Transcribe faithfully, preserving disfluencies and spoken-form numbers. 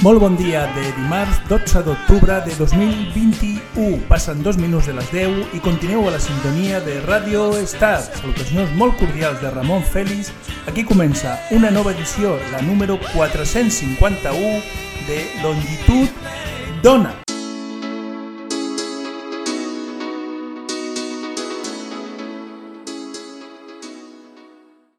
Molt bon dia de dimarts dotze d'octubre de dos mil vint-i-u. Passen dos minuts de les deu i continueu a la sintonia de Radio Star. Salutacions molt cordials de Ramon Fèlix. Aquí comença una nova edició, la número quatre-cents cinquanta-u de Longitud Dona.